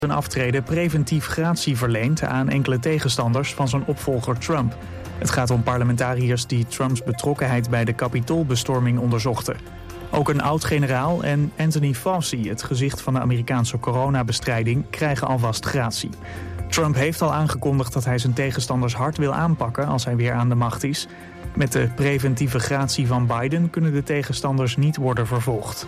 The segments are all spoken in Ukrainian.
Zijn aftreden preventief gratie verleend aan enkele tegenstanders van zijn opvolger Trump. Het gaat om parlementariërs die Trumps betrokkenheid bij de Capitoolbestorming onderzochten. Ook een oud-generaal en Anthony Fauci, het gezicht van de Amerikaanse coronabestrijding, krijgen alvast gratie. Trump heeft al aangekondigd dat hij zijn tegenstanders hard wil aanpakken als hij weer aan de macht is. Met de preventieve gratie van Biden kunnen de tegenstanders niet worden vervolgd.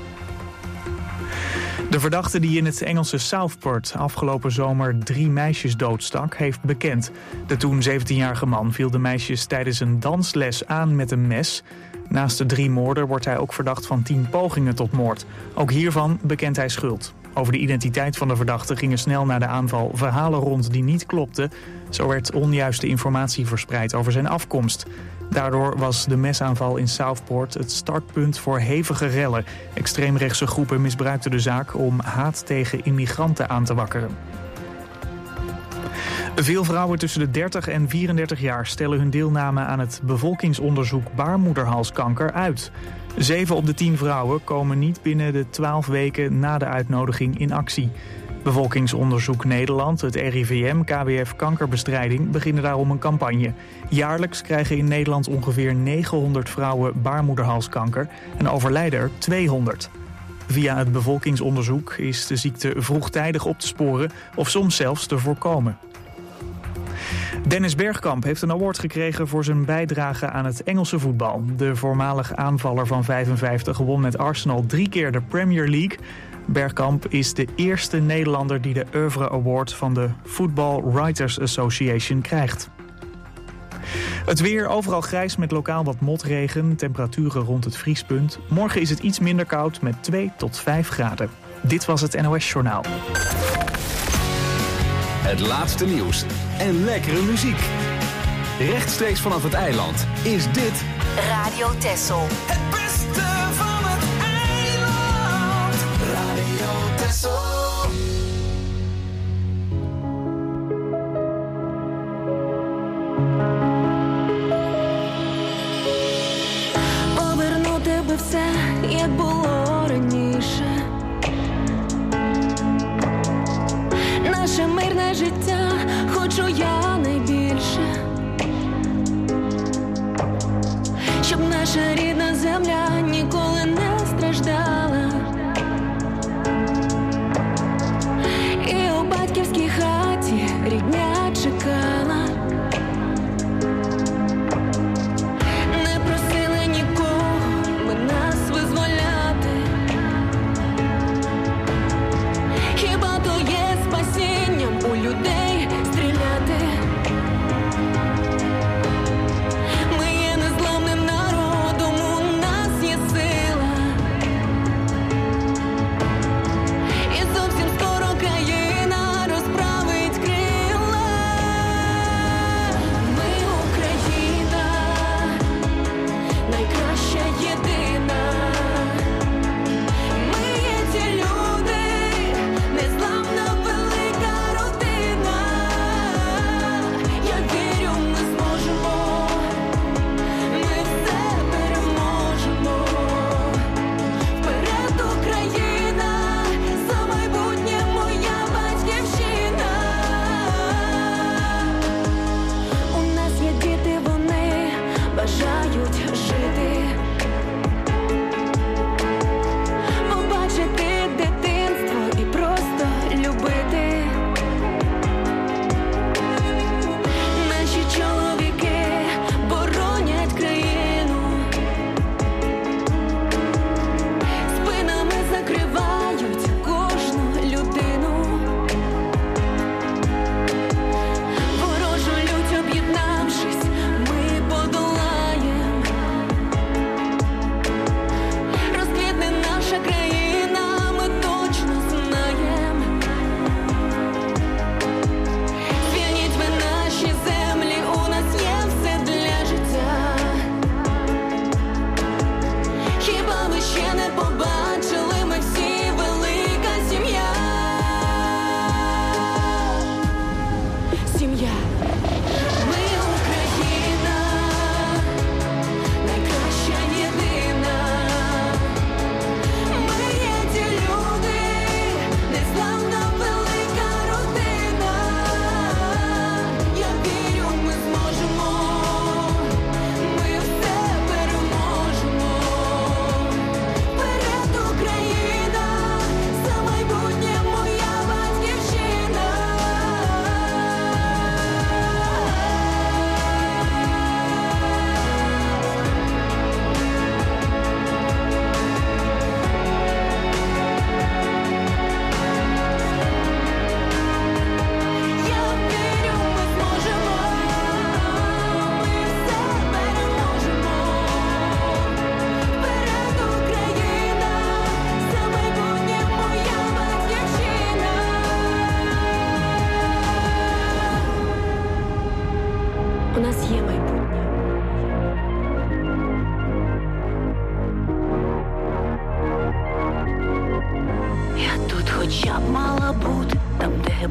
De verdachte die in het Engelse Southport afgelopen zomer 3 meisjes doodstak, heeft bekend. De toen 17-jarige man viel de meisjes tijdens een dansles aan met een mes. Naast de 3 moorden wordt hij ook verdacht van 10 pogingen tot moord. Ook hiervan bekent hij schuld. Over de identiteit van de verdachte gingen snel na de aanval verhalen rond die niet klopten. Zo werd onjuiste informatie verspreid over zijn afkomst. Daardoor was de mesaanval in Southport het startpunt voor hevige rellen. Extreemrechtse groepen misbruikten de zaak om haat tegen immigranten aan te wakkeren. Veel vrouwen tussen de 30 en 34 jaar stellen hun deelname aan het bevolkingsonderzoek baarmoederhalskanker uit. 7 op de 10 vrouwen komen niet binnen de 12 weken na de uitnodiging in actie. Bevolkingsonderzoek Nederland, het RIVM, KWF Kankerbestrijding beginnen daarom een campagne. Jaarlijks krijgen in Nederland ongeveer 900 vrouwen baarmoederhalskanker en overlijden er 200. Via het bevolkingsonderzoek is de ziekte vroegtijdig op te sporen of soms zelfs te voorkomen. Dennis Bergkamp heeft een award gekregen voor zijn bijdrage aan het Engelse voetbal. De voormalig aanvaller van 55 won met Arsenal 3 keer de Premier League. Bergkamp is de eerste Nederlander die de Oeuvre Award van de Football Writers Association krijgt. Het weer, overal grijs met lokaal wat motregen, temperaturen rond het vriespunt. Morgen is het iets minder koud met 2 tot 5 graden. Dit was het NOS Journaal. Het laatste nieuws en lekkere muziek. Rechtstreeks vanaf het eiland is dit Radio Texel. Het beste van het eiland. Radio Texel. Повернути би все, як було раніше. Наше мирне життя хочу я найбільше. Щоб наша рідна земля ніколи не страждала. І у батьківській хаті рідня чекала. Не просили нікого би нас визволяти. Хіба то є спасінням у людей стріляти? Ми є незламним народом, у нас є сила.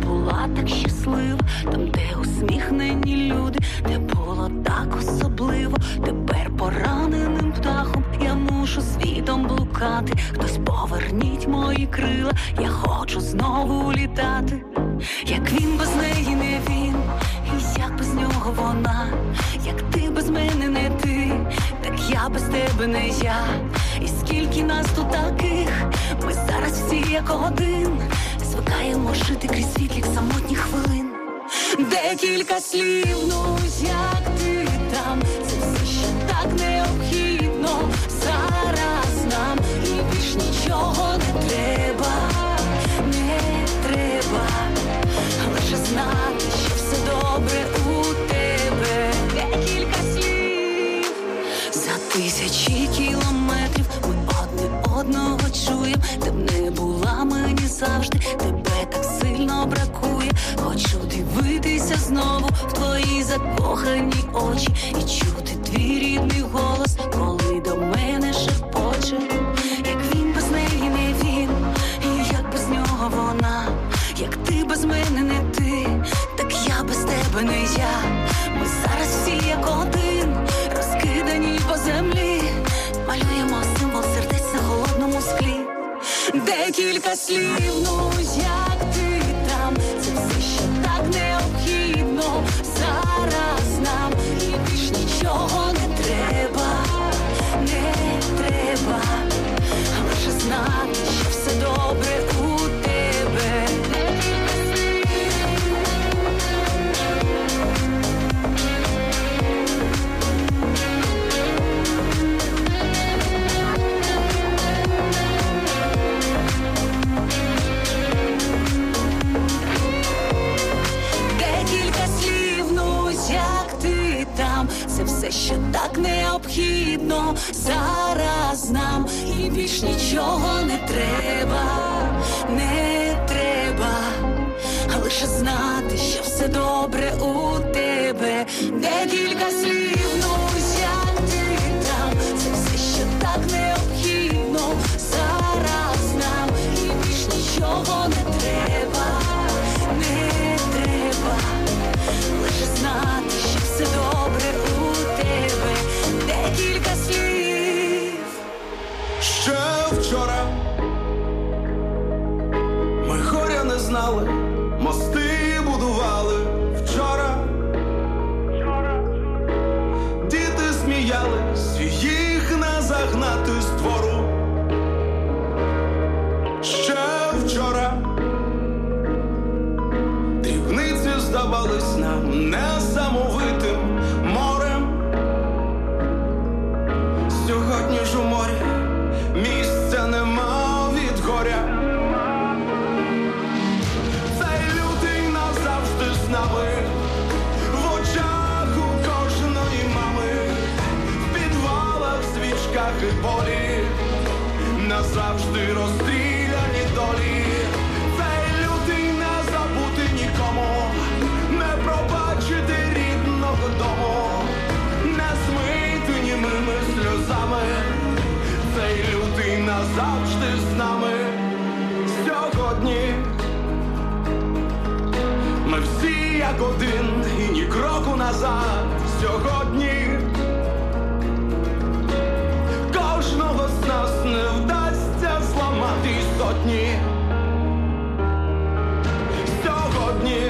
була так щаслива, там, де усміхнені люди, де було так особливо. Тепер пораненим птахом я мушу світом блукати. Хтось поверніть мої крила, я хочу знову літати. Як він без неї не він, і як без нього вона. Як ти без мене не ти, так я без тебе не я. І скільки нас тут таких, ми зараз всі як один. Звикаємо жити крізь світлих самотніх хвилин. Декілька слів, ну як ти там, це все ще так необхідно зараз нам. І більш нічого не треба, не треба. Лише знати, що все добре у тебе. Декілька слів. За тисячі кілометрів ми одне одного чуєм. Ти б не була мені завжди, тебе так сильно бракує. Хочу дивитися знову в твої закохані очі і чути твій рідний голос, коли до мене шепоче. Як він без неї не він, і як без нього вона. Як ти без мене не ти, так я без тебе не я. Ми зараз всі як один, розкидані по землі. Малюємо символ сердець на холодному склі. Декілька слів, ну як ти там, це все ще так необхідно зараз нам. І більш нічого не треба, не треба. Лише знати, що все добре у тебе. Це все ще так необхідно зараз нам. І більш нічого не треба, не треба. Лише знати, що все добре у тебе. Декілька слів, ну як ти там. Це все ще так необхідно зараз нам. І більш нічого не треба, не треба. Лише знати, що все добре у тебе. Декілька слів. Ще вчора ми горя не знали, мости будували. Вчора діти сміялись, їх не загнати з двору. Ще вчора дрібниці здавались нам несамовитим морем. Сьогодні ж у морі місця нема від горя. Цей лютий назавжди з нами, в очах у кожної мами, в підвалах, свічках і болі, назавжди розстріляні долі. Цей лютий не забути нікому, не пробачити рідного дому, не змити німими сльозами. Цей лютий назавжди з нами. Сьогодні ми всі як один, і ні кроку назад. Сьогодні кожного з нас не вдасться зламати сотні. Сьогодні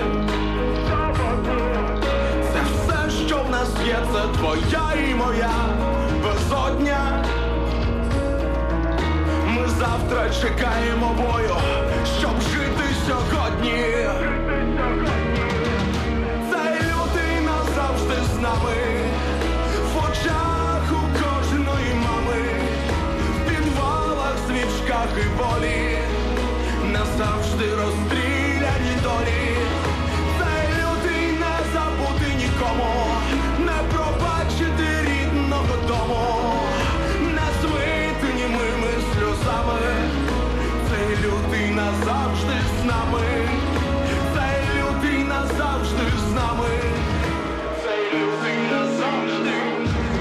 це все, що в нас є, це твоя і моя безодня. Ми завтра чекаємо бою, щоб жити сьогодні. Цей лютий назавжди з нами, в очах у кожної мами, в підвалах, свічках і болі, назавжди розстріляні долі. Цей лютий не забути нікому, не пробачити рідного дому, не змити німими сльозами. Цей лютий назавжди з нами. Цей лютий назавжди з нами. Цей лютий назавжди.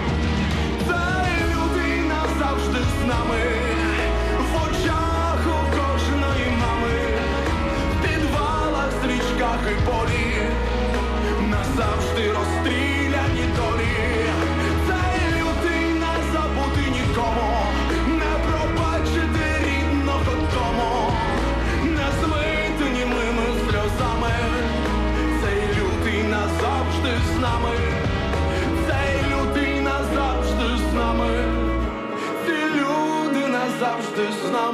Цей лютий назавжди з нами. В очах у крові полі, назавжди розстріляні долі. Цей лютий не забути нікому, не пробачити рідного дому, не змити німими сльозами. Цей лютий назавжди з нами, цей лютий назавжди з нами, ці люди назавжди з нами.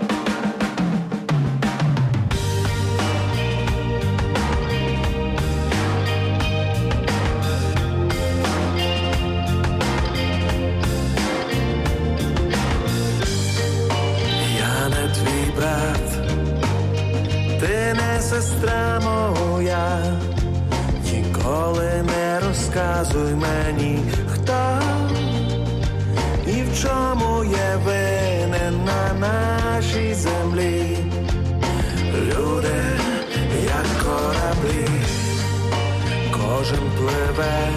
Ти не сестра моя, ніколи не розказуй мені, хто і в чому є винен на нашій землі. Люди, як кораблі, кожен пливе,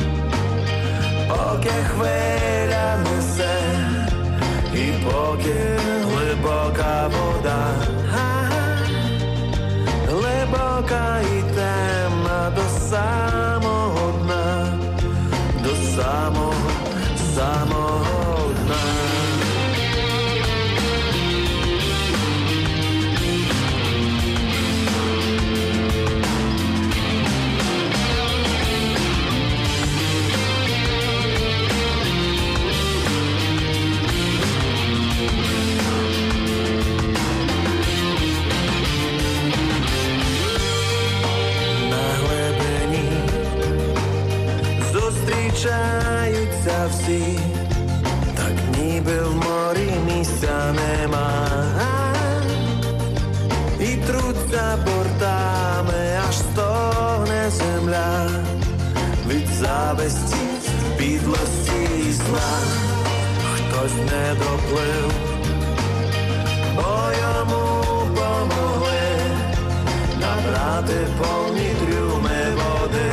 поки хвиля несе, і поки глибока вода, глибока і темна до самого дна, до самого, самого дна. Зустрічаються всі, так ніби в морі місця нема, і труться бортами, аж стогне земля від зависті, підлості і зла. Хтось не доплив, бо йому помогли набрати повні трюми води.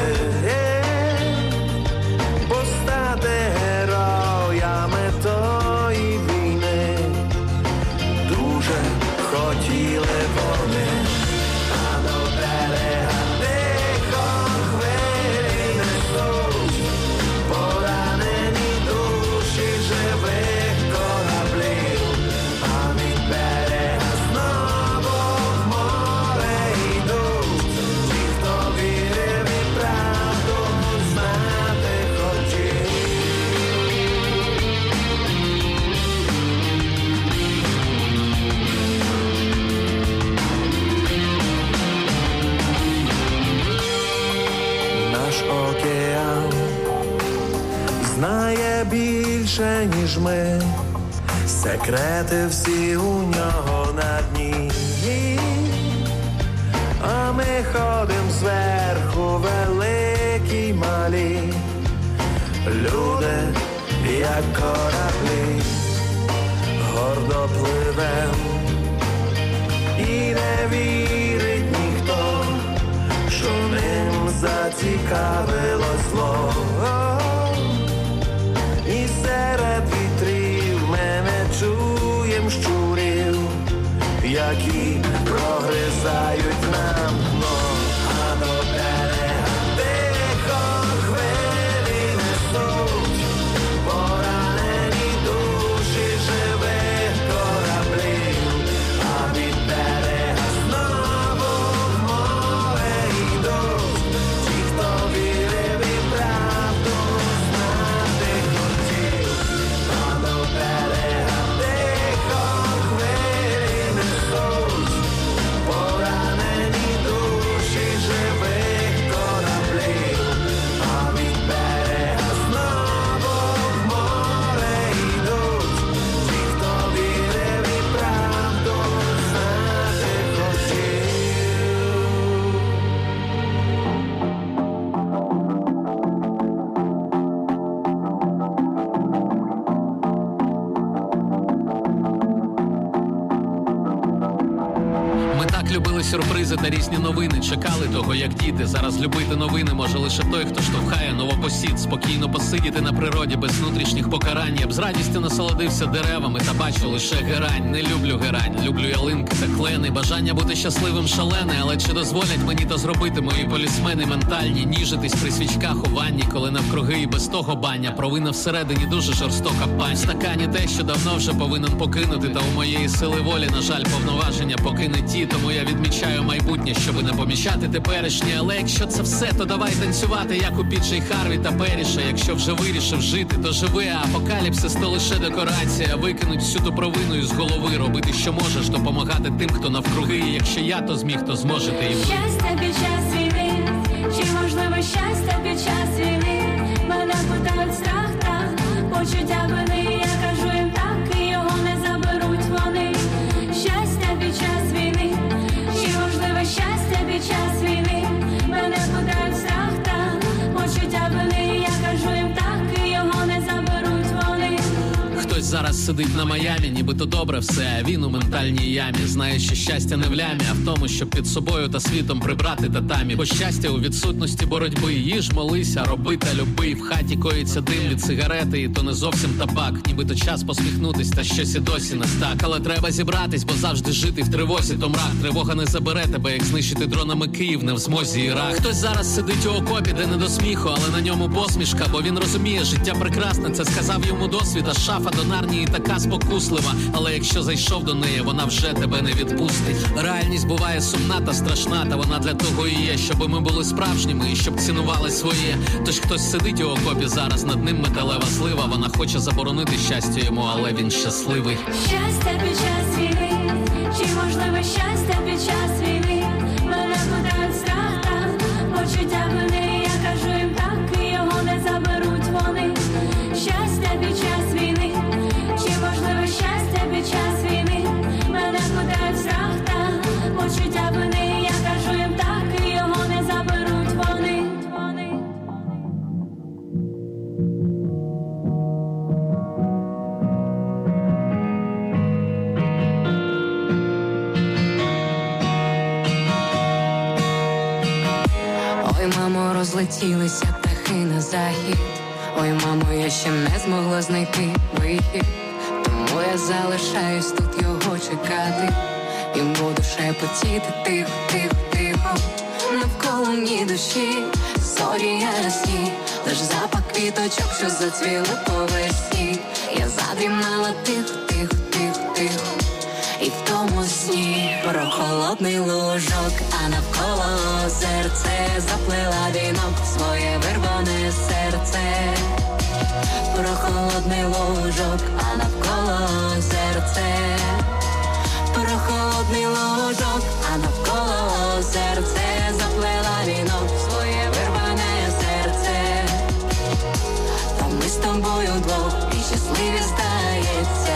Стати героями тої війни дуже хотіли вони, а до берега тихо хвилі несуть поранені душі живих кораблів, а від берега знову в море йдуть ті, хто вірив і правду знати хотів. Наш океан знає більше, ніж ми, секрети всі у нього на дні, а ми ходим зверху, великі й малі, люди, як кораблі, гордо пливем, і не вірить ніхто, що ним зацікавилось зло. І серед вітрів ми не чуєм щурів, які прогризають нам дно, а до берега тихо хвилі несуть поранені душі живих кораблів, а від берега знову в море йдуть ті, хто вірив сюрпризи та різні новини. Чекали того, як діти. Зараз любити новини може лише той, хто штовхає новопосід. Спокійно посидіти на природі без внутрішніх покарань. Я б з радістю насолодився деревами та бачу лише герань. Не люблю герань, люблю ялинки та клени. Бажання бути щасливим шалене, але чи дозволять мені то зробити мої полісмени ментальні? Ніжитись при свічках у ванні, коли навкруги і без того баня. Провина всередині дуже жорстока пань. В стакані те, що давно вже повинен покинути. Та у моєї сили волі, на жаль, повноваження поки не ті. Тому я відмічаю майбутнє, щоби не поміщати теперішнє. Але якщо це все, то давай танцювати, як у Піджей Харві та Періша. Якщо вже вирішив жити, то живи, а апокаліпсис то лише декорація. Викинуть всю ту провину з голови. Робити, що можеш, допомагати тим, хто навкруги. І якщо я то зміг, то зможете і ви. Щастя під час війни, чи можливо щастя під час війни? Мене питають страх, так, почуття вини. Я кажу їм так, і його не заберуть вони. Щастя під час війни, чи можливо щастя під час війни? Мене питають страх, так, почуття вини. Я кажу їм так, і його не заберуть вони. Хтось зараз сидить на Майамі, нібито добре все, а він у ментальній ямі. Знає, що щастя не в лямі, а в тому, щоб під собою та світом прибрати татамі. Бо щастя у відсутності боротьби. Їж, молися, роби та люби. В хаті коїться дим від сигарети, і то не зовсім табак. Нібито час посміхнутись, та щось і досі не так. Але треба зібратись, бо завжди жити в тривозі то мрак. Тривога не забере тебе, як знищити дронами Київ, не в змозі Ірак. Хтось зараз сидить у окопі, де не до сміху, але на ньому посмішка, бо він розуміє, життя прекрасне, це сказав йому досвід. А шафа до Нарнії така спокуслива, але якщо зайшов до неї, вона вже тебе не відпустить. Реальність буває сумна та страшна, та вона для того і є, щоб ми були справжніми і щоб цінували своє. Тож хтось сидить у окопі зараз, над ним металева слива. Вона хоче заборонити щастя йому, але він щасливий. Щастя під час війни, чи можливо щастя під час війни? Мене питають страх, так, почуття вини. Я кажу їм так, і його не заберуть вони. Щастя під час війни, чи можливо щастя під час війни? Мене питають страх, так, почуття вини. Я кажу їм так, і його не заберуть вони. Ой, мамо, розлетілися птахи на захід. Ой, мамо, я ще не змогла знайти вихід. Тому я залишаюсь тут його чекати. І буду шепотіти тихо, тихо, тихо. Навколо ні душі, зорі ясні. Лиш запах квіточок, що зацвіли по весні. Я задрімала тихо, тихо, тихо, тихо. І в тому сні про холодний лужок, а навколо озерце заплила вінок своє вирване серце. Про холодний лужок, а навколо озерце. Про холодний лужок, а навколо озерце заплила вінок своє вирване серце. Та ми з тобою двох і щасливі здається.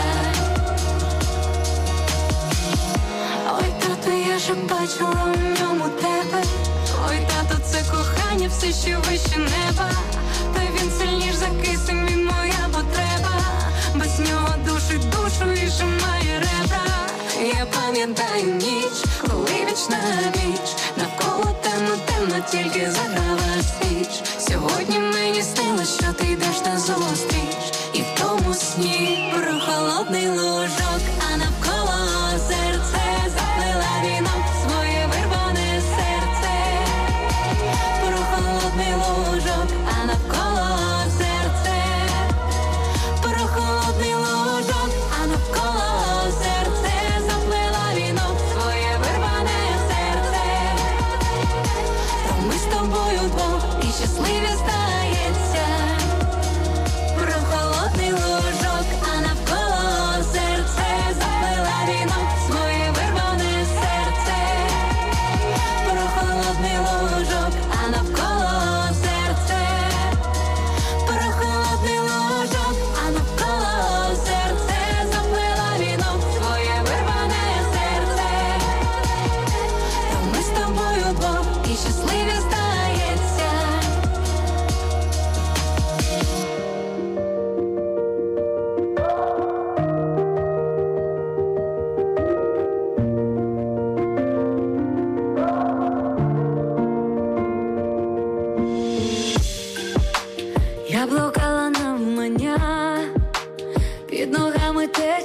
Ой, тату, я ж бачила у ньому тебе. Ой, тато, це кохання, все ще вище неба. Та він сильніш за кисень, він моя потреба. Без нього душить душу і жимає ребра. Я пам'ятаю ніч, коли вічна ніч. Навколо темно, темно, тільки заграла свіч. Сьогодні мені снилось, що ти йдеш на зустріч. І в тому сні про холодний лужок, а навколо серце заплила вінок своє вирване серце. Про холодний лужок, а навколо серце. Про холодний лужок, а навколо серце заплила вінок своє вирване серце. Та ми з тобою двох і щасливі здається. Про холодний лужок, а навколо серце заплила вінок своє вирване серце. Про холодний лужок, а навколо серце. Про холодний лужок, а навколо серце заплила вінок своє вирване серце. Та ми з тобою двох і щасливі здається.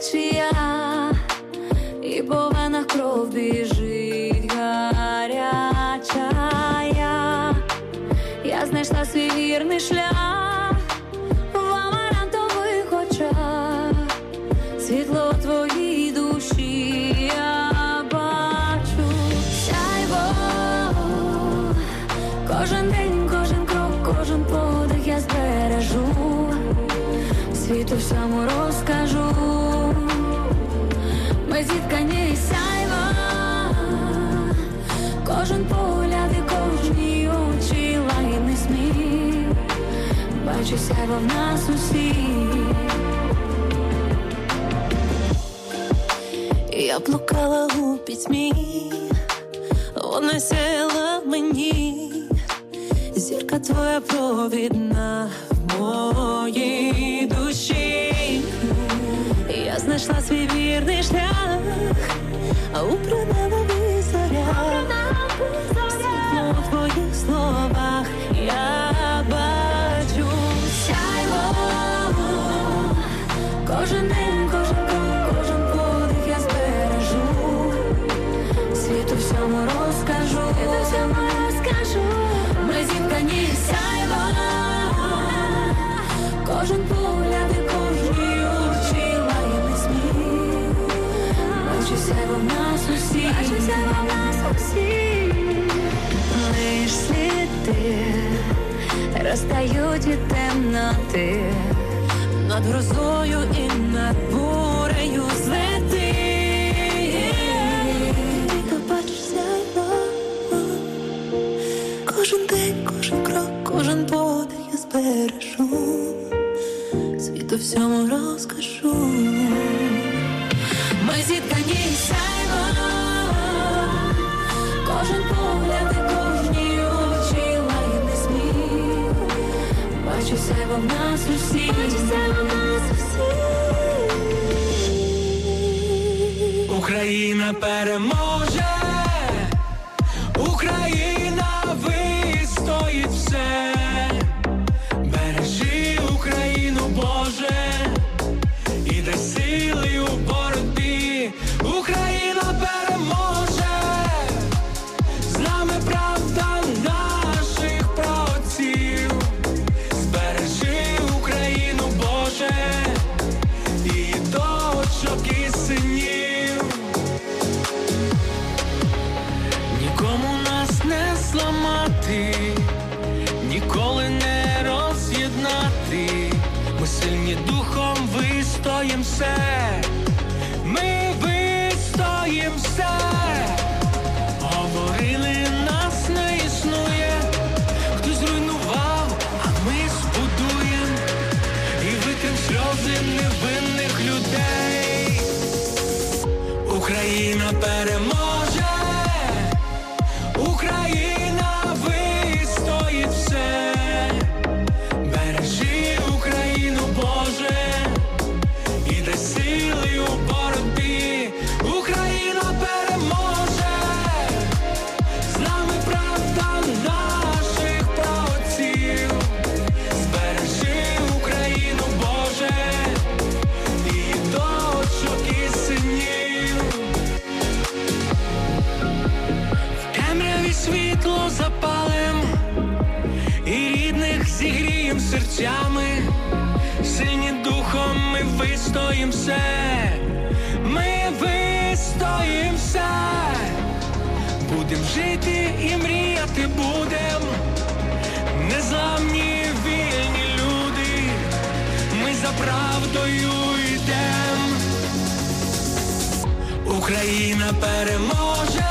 течія, і по венах кров біжить гаряча. Я знайшла свій вірний шлях в амарантових очах, світло в твоїй душі я бачу. Сяйво, кожен день, кожен крок, кожен подих я збережу, світу всьому розкажу. Ми зіткані із сяйва, кожен погляд і кожні очі, лагідний сміх, бачу сяйво в нас усіх. Я блукала у пітьмі, вона сяяла мені, зірка твоя провідна в моїй душі. Я знайшла свій вірний шлях, а у принадових зорях, світло в твоїх словах я бачу. Сяйво, кожен день, кожен крок, кожен подих я збережу, світу всьому розкажу. Ми зіткані сяйва, кожен погляд і кожні очі, лагідний сміх, бачу сяйво в нас усіх. Лиш сліди розтають від темноти, над грозою і над бурею злети. Ти бачиш сяйво, кожен день, кожен крок, кожен подих я збережу, світу всьому розкажу. Ми зіткані сяйво, кожен погляд і кожні очі, лагідний сміх, бачу сяйво в нас усіх. Україна переможе, Україна вистоїть все. Бережи Україну, Боже, і дай сили у боротьбі. Україна переможе, з нами правда наших праотців. Збережи Україну, Боже, і дочок, і синів. Нікому нас не зламати, ніколи не роз'єднати. Ми сильні духом, вистоїм все. Ми вистоїм все. Говорили, нас не існує, хтось зруйнував, а ми збудуєм і витрим сльози невинних людей. Україна переможе, Україна вистоїть все. Бережи Україну, Боже, і дай сили у боротьбі. Україна переможе, з нами правда наших праотців. Збережи Україну, Боже, і дочок, і синів. В темряві світло запалим, і рідних зігрієм серцями. Сильні духом ми вистоїм все. Ми вистоїм все. Будем жити і мріяти будем. Незламні вільні люди. Ми за правдою йдем. Україна переможе,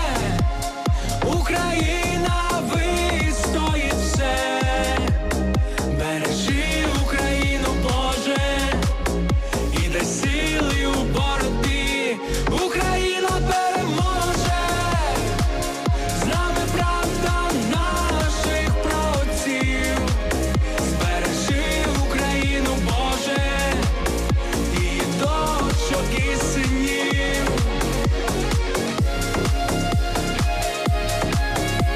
Україна вистоїть все. Бережи Україну, Боже, і дай сили у боротьбі. Україна переможе, з нами правда наших праотців. Збережи Україну, Боже, і дочок, і синів.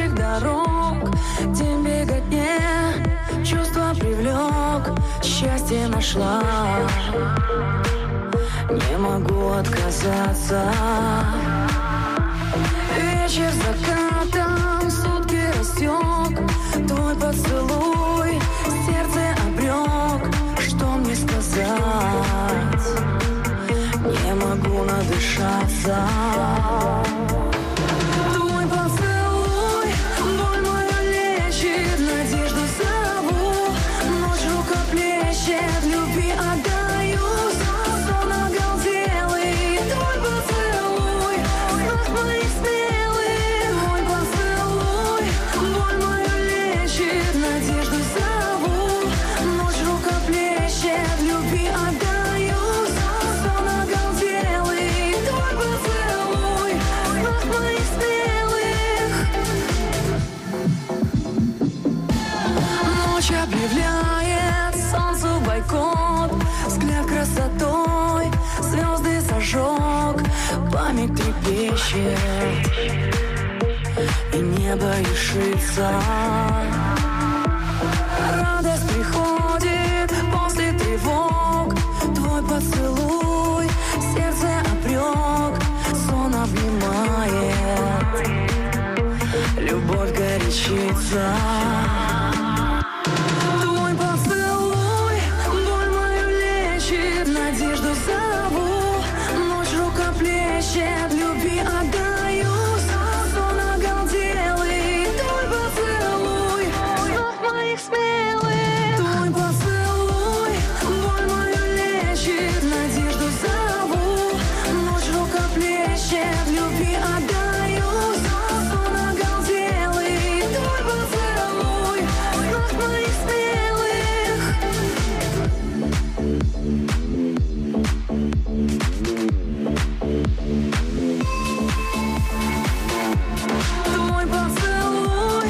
общих дорог. День беготне, чувство привлек, счастье нашла. Не могу отказаться. Вечер закатом, сутки растек. Твой поцелуй, сердце обрек. Что мне сказать? Не могу надышаться. Твой поцелуй, боль мою лечит, надежду зову. Ночь рука плещет, любви отдаюсь. Сон оголделый, твой поцелуй, знак моих смелых. Мой поцелуй, боль мою лечит, надежду зову. Ночь рука плещет, любви отдаюсь. Сон оголделый, твой поцелуй, знак моих смелых. Ночь объявляет солнцу бойкот. Взгляд красотой звезды зажег. Память трепещет, и небо решится. Радость приходит после тревог. Твой поцелуй, сердце обрек. Сон обнимает, любовь горячится. Твой поцелуй, боль мою лечит, надежду зову. Ночь рука плещет, любви отдаюсь. Сон оголделый, твой поцелуй, знак моих смелых. Твой поцелуй, боль мою лечит, надежду зову. Ночь рука плещет, любви отдаюсь. Сон оголделый, твой поцелуй, знак моих смелых. Твой поцелуй,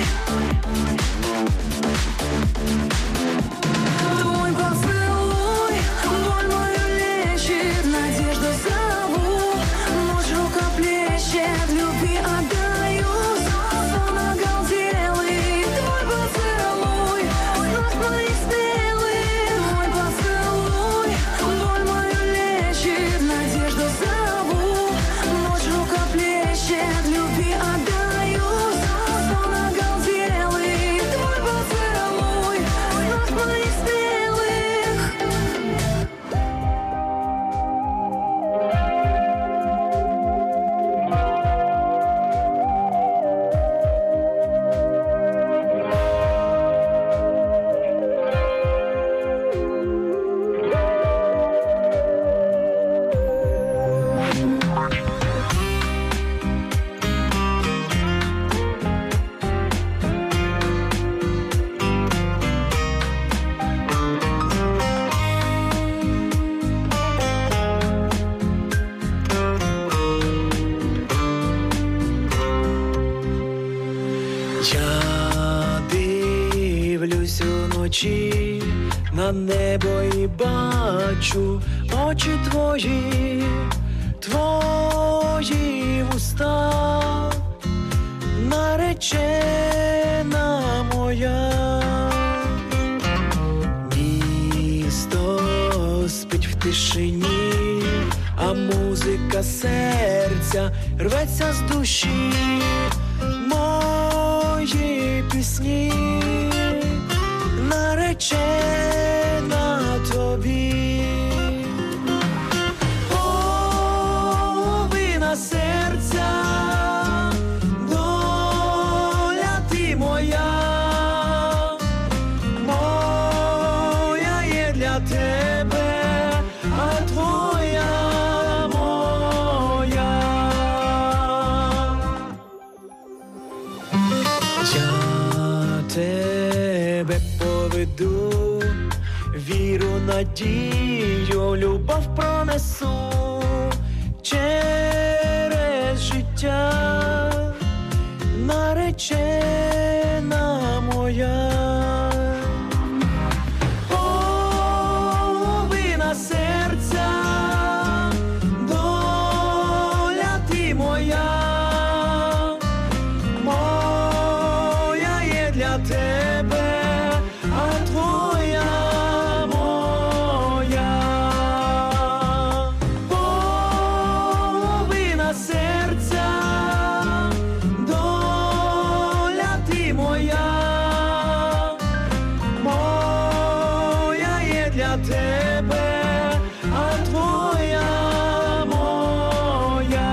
твой поцелуй, боль мою лечит, надежду зову. Ночь рука плещет, любви отдаюсь. Сон оголделый, твой поцелуй, знак моих смелых. Мой поцелуй, боль мою лечит, надежду зову. Ночь рука плещет, любви отдаюсь. Сон оголделый, твой поцелуй, знак моих смелых. Я дивлюсь уночі на небо і бачу очі твої, твої вуста, наречена моя. Місто спить в тишині, а музика серця рветься з душі. Мої пісні наречена тобі. Половина серця, доля ти моя, моя є для тебе, а твоя моя. Я тебе поведу, віру, надію, любов пронесу через життя, наречена моя. Половина серця, доля ти моя, моя для тебе, а твоя моя. Половина серця, доля ти моя. Моя є для тебе, а твоя моя.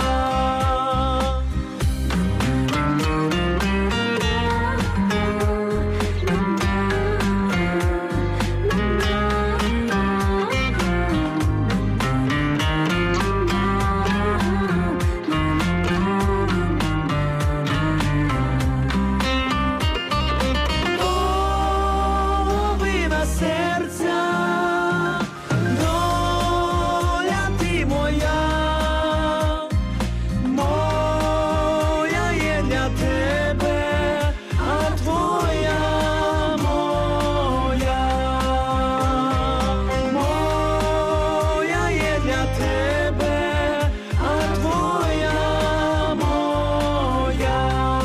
Половина серця, доля ти моя. Моя є для тебе, а твоя моя. Моя є для тебе, а твоя моя.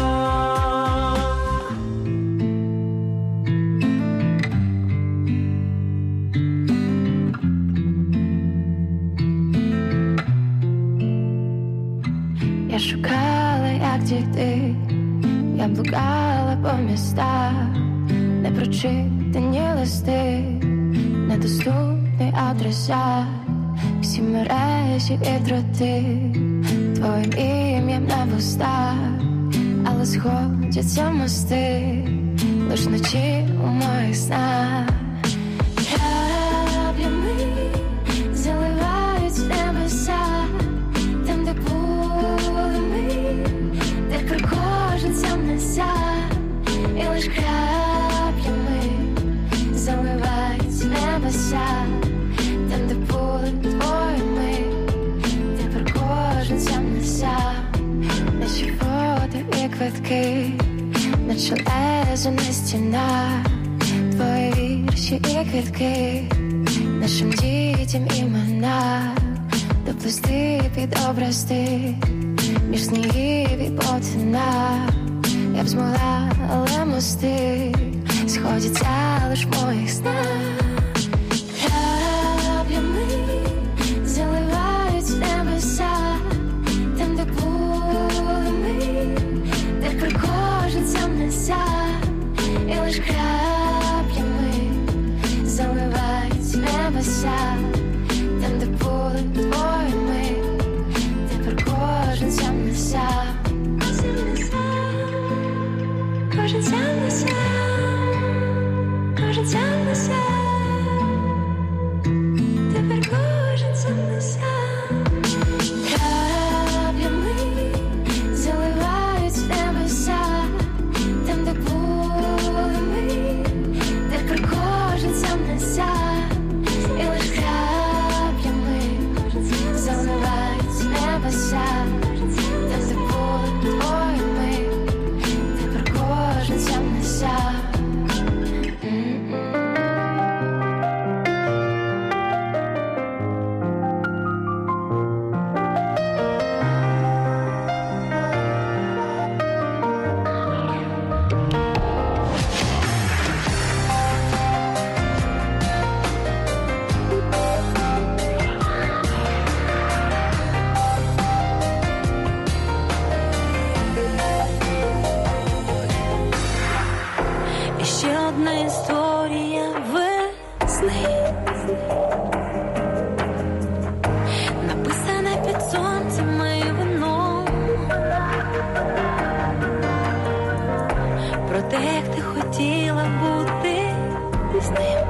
Я шукала, як дійти, я блукала по містах, непрочитані листи, недоступний адресат, всі мережі і дроти, твоїм ім'ям на вустах, але сходяться мости, лиш вночі у моїх снах. Краплями заливають небеса, там, де були ми, де про кожен сам не сам, і лиш краплями заливають небеса, там, де були твої ми, де про кожен сам не сам, наші фото і квитки, наче лезо на стінах, твої вірші і квитки, нашим дітям імена, доплести під образти, між снігів і потина. Я б змогла, але мости сходяться лиш в моїх снах. Краплями заливають небеса, там, де були ми, де про кожен сам не сам, і лиш краплями заливають небеса, там, де були твої ми, де про кожен сам не сам. Кожен сам не сам, кожен сам не сам, тепер кожен сам не сам. Краплями заливають небеса, там, де були ми, де про кожен сам не сам, і лиш краплями заливають небеса, там, де були твої ми, де про кожен сам не сам. І ще одна історія весни, написана під сонцем і вином, про те, як ти хотіла бути з ним.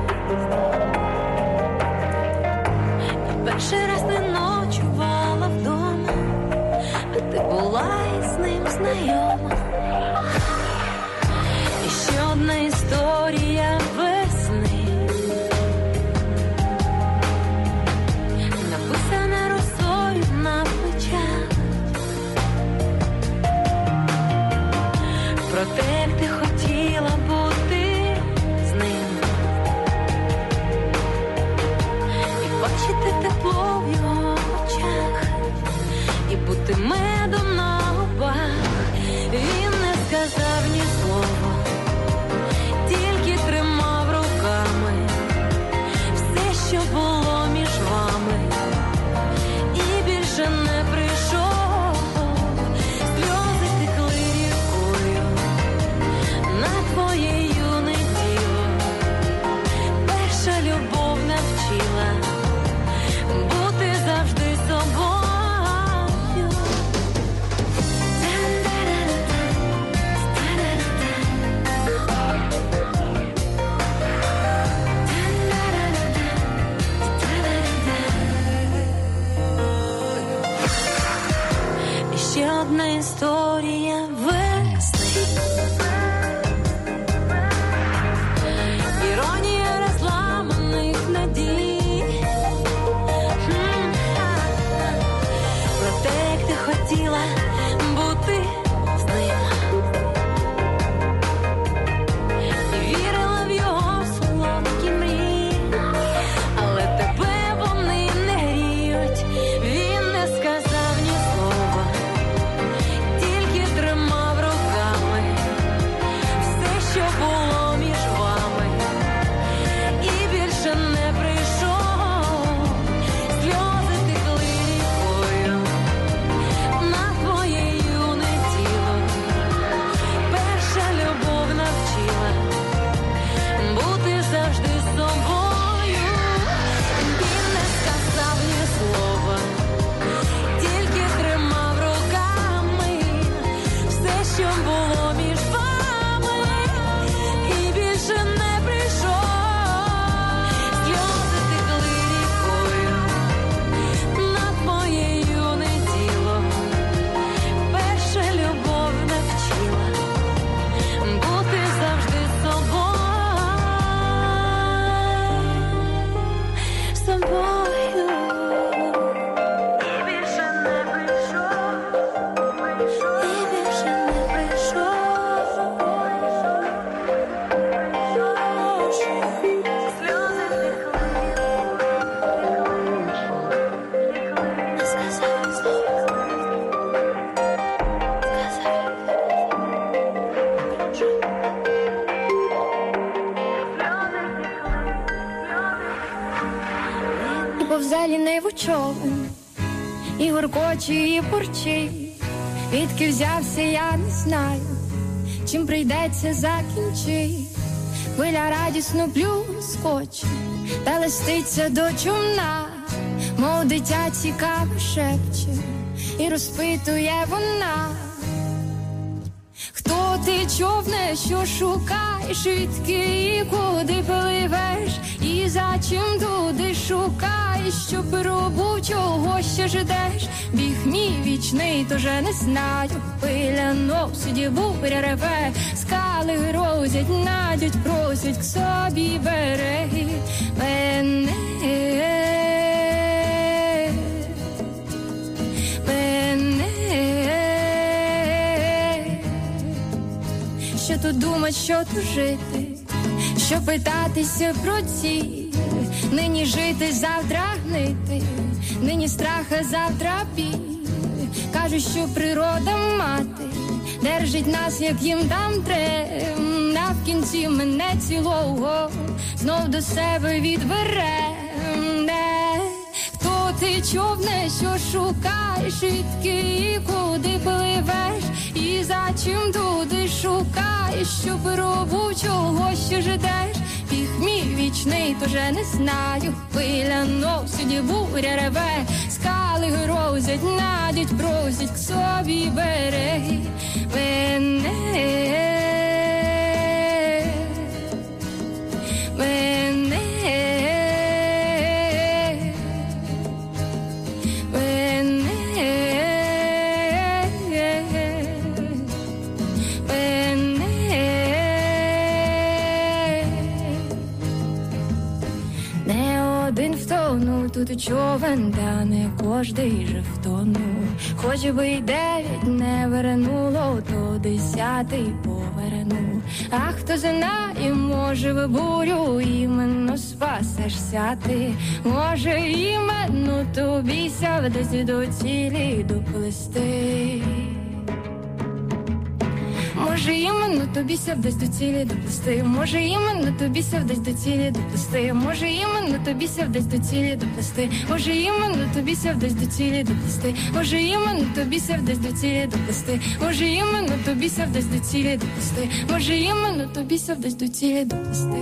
І перший раз не ночувала вдома, а ти була із ним знайома. І ще одна історія весни, написана росою на плечах, про те, як ти хотіла бути з ним, і бачити тепло в його очах, і бути медом на губах. Він не сказав ні слова, історія весни. Іронія розламаних надій. Про те, як ти хотіла бути з ним. Вірила в його солодкі мрії, але тебе вони не гріють. Він не сказав ні слова, тільки тримав руками все, що було між вами, і більше не прийшов. Сльози текли рікою на твоє юне тіло. Перша любов навчила бути завжди собою. Він не сказав ні слова, тільки тримав руками все, що було між вами, і більше не прийшов. Сльози текли рікою на твоє юне тіло. Перша любов навчила бути завжди собою. Собою. І більше не прийшов. І більше не прийшов. Сльози текли. Не сказав слова. І повзе лінивий човен, і гуркоче, і бурчить. Відки взявся, я не знаю, чим прийдеться закінчить. Хвиля радісно плюскоче, та листиться до човна, мов дитя цікаво шепче, і розпитує вона. Хто ти, човне, що шукаєш, відки і куди пливеш, і за чим туди шукаєш, що пробув, чого ще ждеш? Біг мій вічний, то же не знаю, хвиля носить, буря реве, скали грозять, надють, просять к собі береги мене. Що тут думать, що тут жити, що питатися про ціль. Нині жити, завтра гнити, нині страх, а завтра біль. Кажуть, що природа мати держить нас, як їм там треба. А в кінці мене цілого знов до себе відбере. Хто ти, човне, що шукаєш, відки і куди пливеш, і за чим туди шукаєш, що пробув, чого ще ждеш? Біг мій вічний, то же не знаю, хвиля носить, буря реве, скали грозять, надють, просять к собі береги мене. Тут човен, та не кожний же втонув. Хоч би й 9 не вернуло, то 10-й повернув. А хто знає, може в бурю іменно спасешся ти. Може іменно тобі ся десь до цілі доплести. Може іменно тобі ся десь до цілі доплести. Може іменно тобі ся десь до цілі доплести. Може іменно тобі ся десь до цілі доплести. Може іменно тобі ся десь до цілі доплести. Може іменно тобі ся десь до цілі доплести. Може іменно тобі ся десь до цілі доплести. Може іменно тобі ся десь до цілі доплести.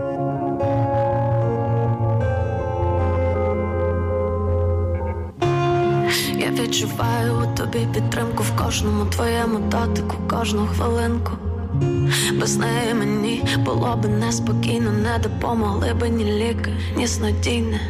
Я відчуваю у тобі підтримку в кожному твоєму дотику, кожну хвилинку. Без неї мені було б неспокійно, не допомогли б ні ліки, ні снодійне.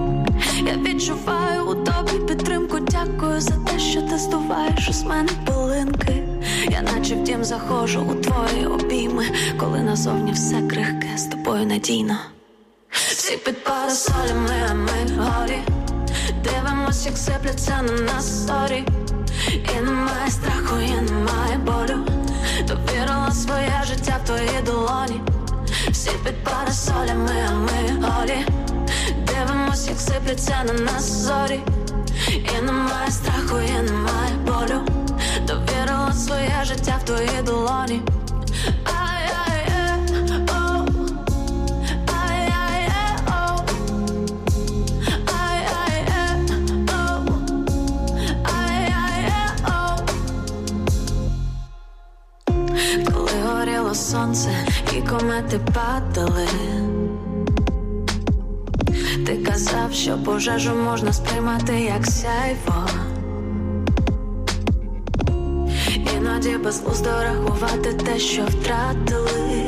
Я відчуваю у тобі підтримку, дякую за те, що ти здуваєш із мене пили. хвилинки. Я наче в дім заходжу у твої обійми, коли назовні все крихке, з тобою надійно. Всі під парасолями, а ми голі. Дивимось, як сипляться на нас зорі. І немає страху, і немає болю. Довірила своє життя в твої долоні. Всі під парасолями, а ми голі. Дивимось, як сипляться на нас зорі. І немає страху, і немає болю. Довірила своє життя в твої долоні. Коли горіло сонце і комети падали, ти казав, що пожежу можна сприймати як сяйво. Іноді безглуздо рахувати те, що втратили.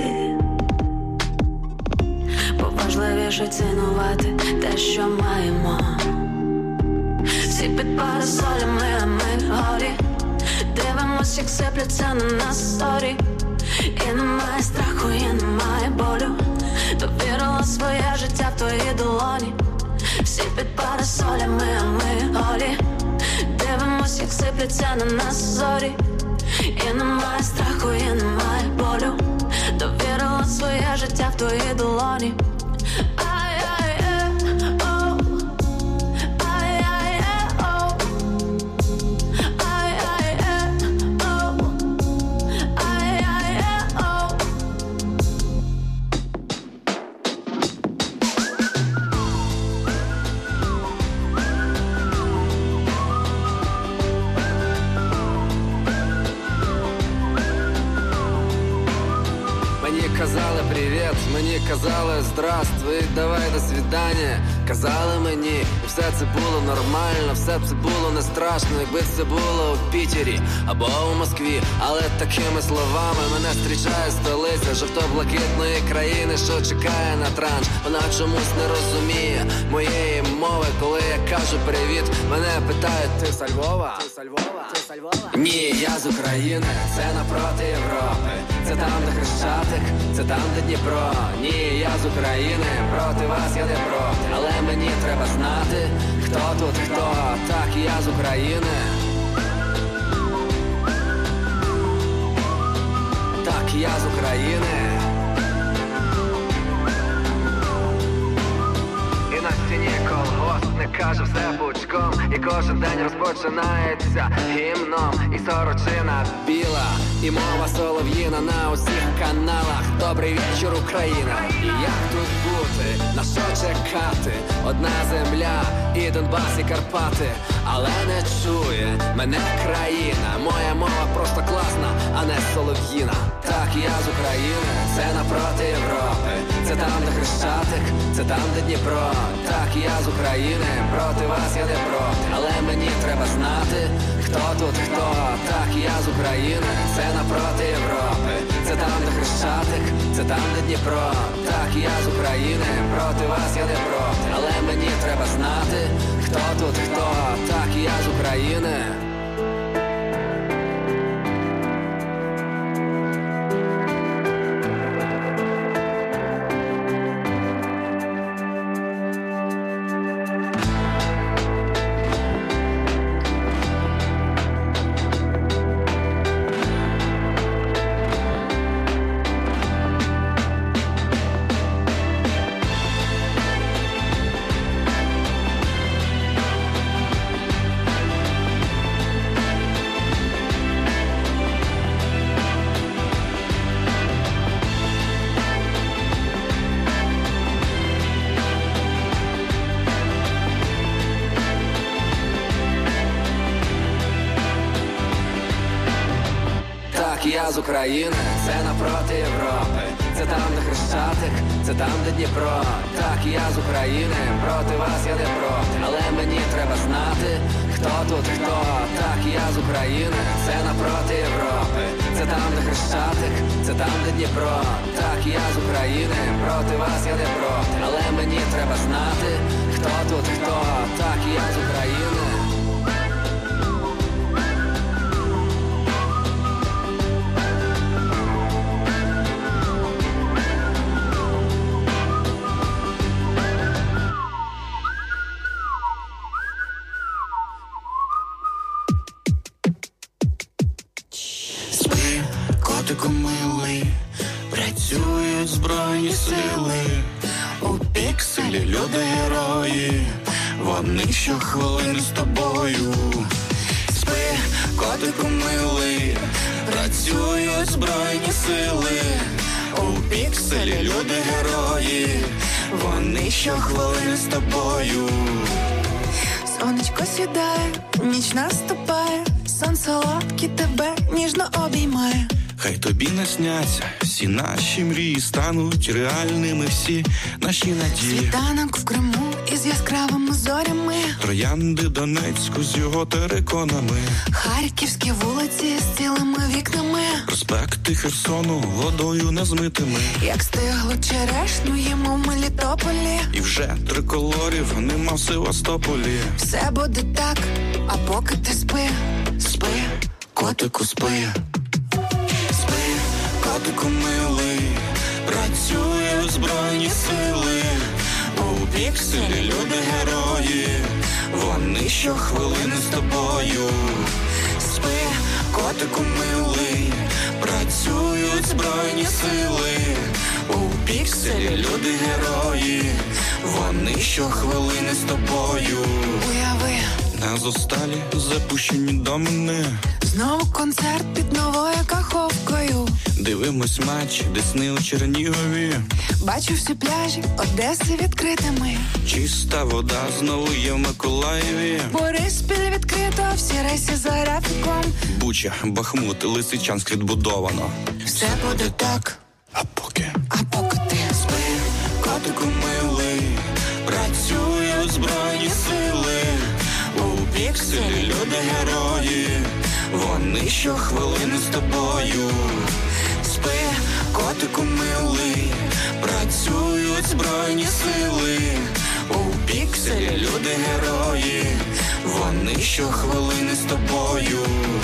Поважливіше цінувати те, що маємо. Всі під парасолями, а ми голі. Дивимось, як сипляться на нас зорі. І немає страху, і немає болю. Довірила своє життя в твої долоні. Всі під парасолями, а ми голі. Дивимось, як сипляться на нас зорі. І немає страху, і немає болю. Довірила своє життя в твої долоні. Казали привіт, мені казали здравствуй, давай до свидання. Казали мені, і все це було нормально, все це було не страшно, якби це було у Пітері або у Москві. Але такими словами мене зустрічає столиця жовто-блакитної країни, що чекає на транш. Вона чомусь не розуміє моєї мови, коли я кажу привіт. Мене питають, ти з Львова? Ні, я з України, це напроти Європи. Це там, де Хрещатик, це там, де Дніпро. Ні, я з України, проти вас я не проти. Але мені треба знати, хто тут хто. Так, я з України. Так, я з України. І на стіні колгоспник каже все пучком. І кожен день розпочинається гімном. І сорочина біла, і мова солов'їна на усіх каналах. Добрий вечір, Україна. І як тут бути, на що чекати? Одна земля, і Донбас, і Карпати. Але не чує мене країна. Моя мова просто класна, а не солов'їна. Так, я з України, це напроти Європи. Це там, де Хрещатик, це там, де Дніпро. Так, я з України, проти вас я не проти. Але мені треба знати, хто тут хто. Так, я з України, це напроти Європи. Це там, де Хрещатик, це там, де Дніпро. Так, я з України, проти вас я не проти. Але мені треба знати, хто тут хто. Так, я з України. Я з України, це напроти Європи. Це там, де Хрещатик, це там, де Дніпро. Так, я з України, проти вас я не проти. Але мені треба знати, хто тут хто. Так, я з України, це напроти Європи. Це там, де Хрещатик, це там, де Дніпро. Так, я з України, проти вас я не проти. Але мені треба знати, хто тут хто. Так, я з України. милий, працюють збройні сили. У пікселі люди герої, вони щохвилини з тобою. Спи, котику милий, працюють збройні сили. У пікселі люди герої, вони щохвилини з тобою. Сонечко сідає, ніч наступає, сон солодкий тебе ніжно обіймає. Хай тобі насняться всі наші мрії, стануть реальними всі наші надії. Світанок в Криму із яскравими зорями, троянди Донецьку з його териконами, харківські вулиці з цілими вікнами, проспекти Херсону водою незмитими. Як стиглу черешню їмо в Мелітополі, і вже триколорів нема в Севастополі. Все буде так, а поки ти спи, спи, котику спи. Котику милий, працюють збройні сили. У пікселі люди герої, вони щохвилини з тобою. Спи, котику милий, працюють збройні сили. У пікселі люди герої, вони щохвилини з тобою. Уяви, на зосталі запущені домини, знову концерт під новою каховкою. Дивимось матч Десни у Чернігові. Бачу всі пляжі Одеси відкритими. Чиста вода знову є в Миколаєві. Бориспіль відкрито, всі рейси за графіком. Буча, Бахмут, Лисичанськ відбудовано. Все буде так, а поки ти спи, котику милий, працюють збройні сили. У пікселі люди герої, вони щохвилини з тобою. Спи, котику милий, працюють збройні сили. У пікселі люди герої, вони щохвилини з тобою.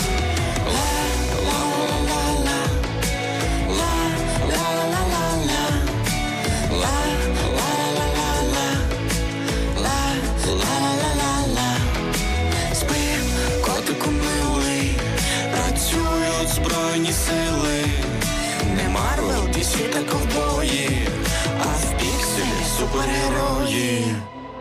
Збройні сили, не Марвел, DC та ковбої, а в пікселі супергерої.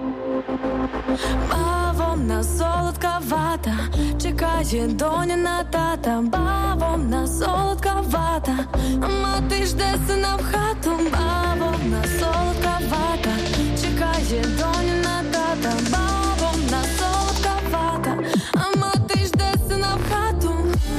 Бавовна, солодка вата, чекає доня тата. Бавовна, солодка вата, мати жде сина в хату. Бавовна, солодка вата, чекає доня тата. Бавовна, солодка вата, а мати жде сина в хату.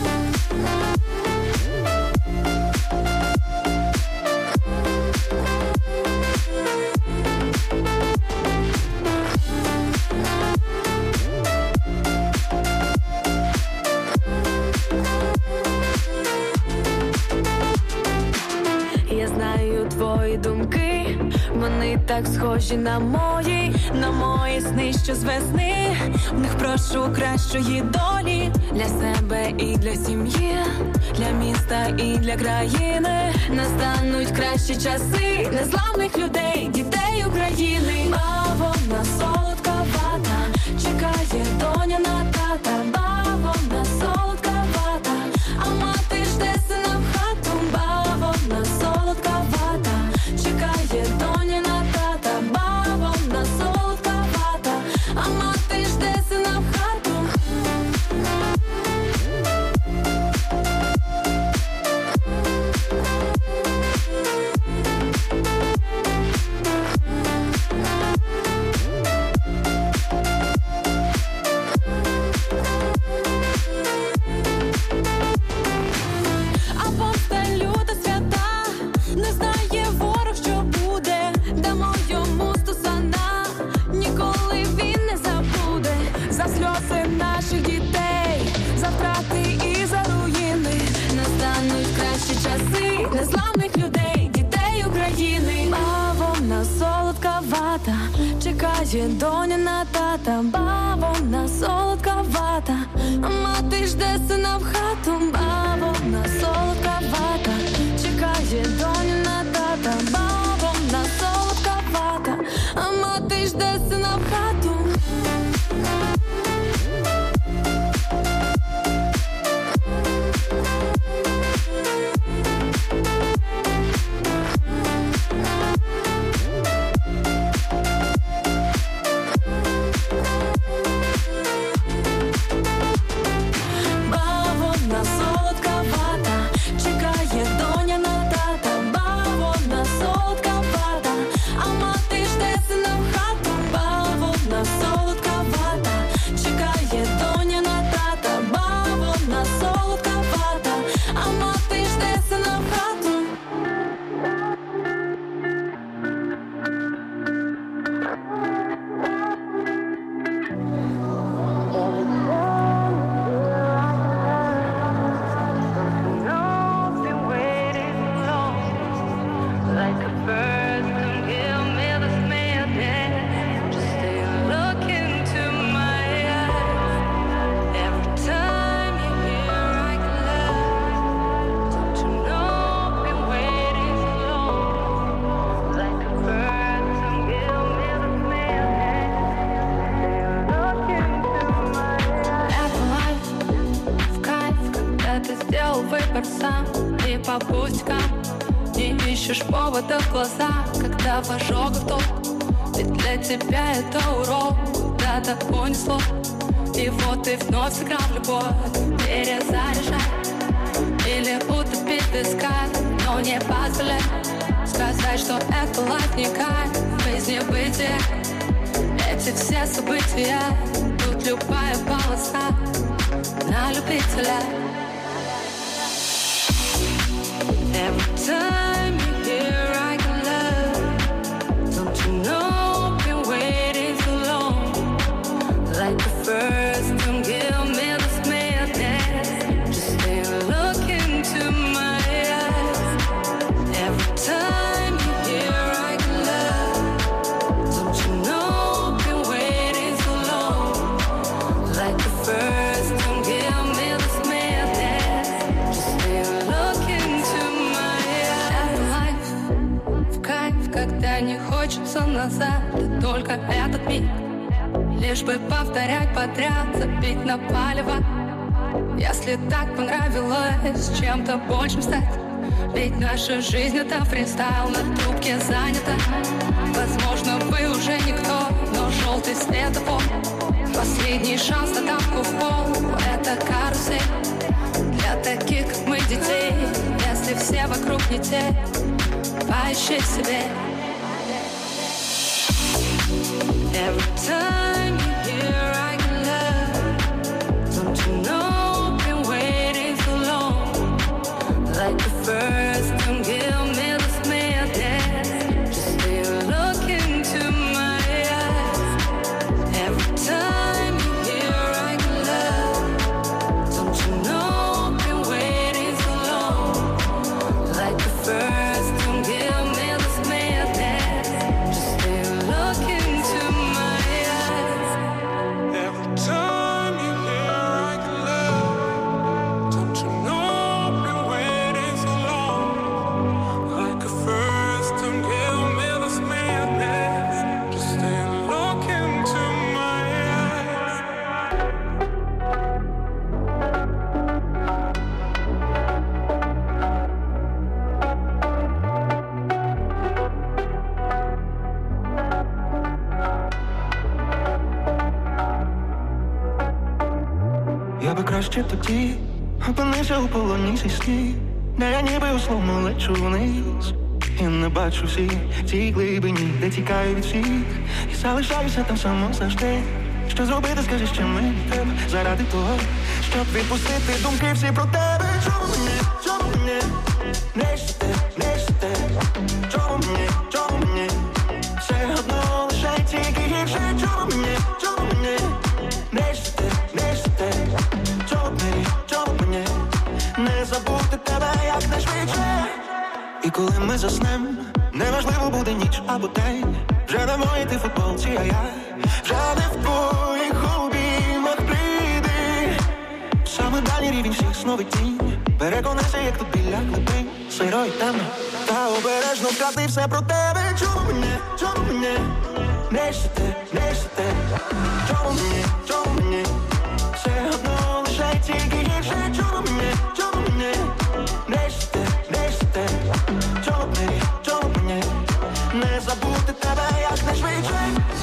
Твої думки, вони так схожі на мої сни, що з весни. В них прошу кращої долі для себе і для сім'ї, для міста і для країни. Настануть кращі часи незламних людей, дітей України. Бавовна, солодка вата, чекає доня на тата. Бавовна, солодка вата, а мати жде сина в хату. Бавовна, солодка вата, чекає доня на тата. Бавовна, солодка вата, а мати жде сина в хату. А помста люта свята, не знає ворог, що буде. Дамо йому стосана, ніколи він не забуде. За сльози наших дітей, за втрати і за руїни. Настануть кращі часи незламних людей, дітей України. Бавовна, солодка вата, чекає доня на тата. Бавовна, солодка вата, а мати жде сина в хату. Бавовна, солодка вата, чекає доня на тата. Бавовна, солодка вата, а мати жде сина в хату. по пустякам. Не ищешь повода в глаза, когда в ожогах толк. Ведь для тебя это урок, куда-то понесло. И вот ты вновь сыграл в любовь, перезаряжай. Или утопить песка, но не позволяй сказать, что это лайф не кайф, жизнь бытие. Эти все события, тут любая полоса на любителя. Every time you hear I can love, don't you know I've been waiting so long. Like the first time, give me this madness. Just stay and look into my eyes. Every time you hear I can love, don't you know I've been waiting so long. Like the first time, give me this madness. Just stay and look into my eyes. Life в кайф, когда не хочется назад, и только этот миг. Лишь бы повторять подряд, забить на палево. Если так понравилось чем-то большим стать. Ведь наша жизнь это фристайл, на трубке занята. Возможно, вы уже никто, но желтый светофор. Последний шанс на давку в пол, это карусель. Для таких, как мы, детей, если все вокруг не те, поищи себе. Every time you hear I can love, don't you know I've been waiting so long. Like the first time, give me this madness. Just stay and look into my eyes. Every time you hear I can love, don't you know I've been waiting so long. Like the first time, give me this madness. Just stay and look into my eyes. Every time you hear I can love, don't you know I've been waiting so long. Like a first time, give me this madness. Just stay and look into my eyes. Я би краще тоді опинився у полоні зі слів, де я ніби условно лечу вниз. І не бачу всі ці глибині, де тікаю від всіх. І залишаюся там само завжди. Що зробити, скажи, що мені треба заради того, щоб відпустити думки всі про тебе. Чому мені не щите, не щите? Чому мені все одно лише тільки гірше? Чому мені не щите, не щите? Чому мені не забути тебе якнайшвидше? І коли ми заснем, неважливо буде ніч або день. Вже не в моїй ти футболці, а я вже не в твоїх обіймах блідий. Саме дальній рівень всіх снових тінь. Переконайся, як тут біля глибин. Сиро й темно, та обережно вкрати все про тебе. Чому мені не щите, не щите? Чому мені все одно лише тільки гірше? Чому мені не щите, не щите? Чому мені не забути тебе якнайшвидше?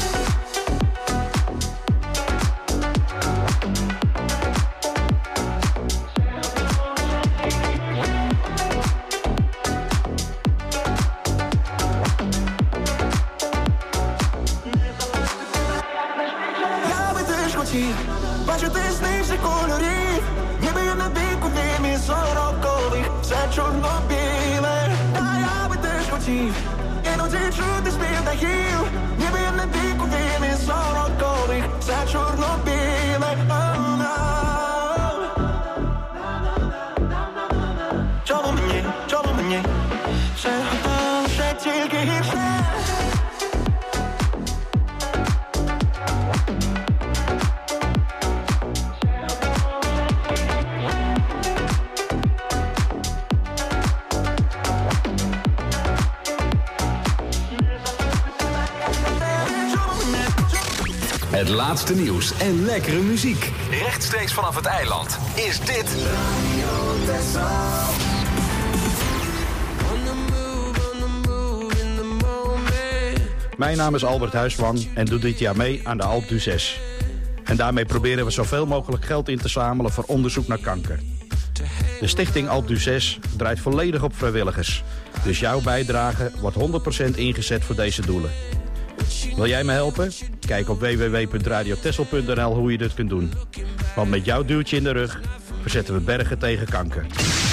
Я би теж хотів бачити сни всіх кольорів, ніби я на дику димі сорокових, все чорно-біле. Та я би теж хотів іноді чути спів дахів, ніби я на дику димі сорокових, все чорно-біле. Чому мені все одно лише тільки гірше? Het laatste nieuws en lekkere muziek. Rechtstreeks vanaf het eiland is dit... Mijn naam is Albert Huiswang en doe dit jaar mee aan de Alpe d'Huez. En daarmee proberen we zoveel mogelijk geld in te zamelen voor onderzoek naar kanker. De stichting Alpe d'Huez draait volledig op vrijwilligers. Dus jouw bijdrage wordt 100% ingezet voor deze doelen. Wil jij me helpen? Kijk op www.radiotessel.nl hoe je dit kunt doen. Want met jouw duwtje in de rug verzetten we bergen tegen kanker.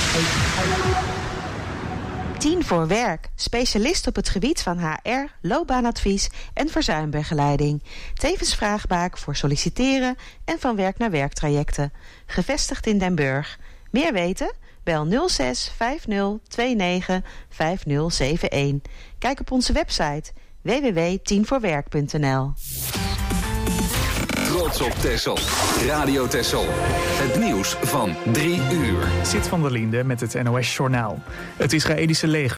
10 voor werk. Specialist op het gebied van HR, loopbaanadvies en verzuimbegeleiding. Tevens vraagbaak voor solliciteren en van werk naar werktrajecten. Gevestigd in Den Burg. Meer weten? Bel 06 50 29 5071. Kijk op onze website www.10voorwerk.nl. Trots op Texel. Radio Texel. Het nieuws van 3 uur. Zit van der Linde met het NOS-journaal. Het Israëlische leger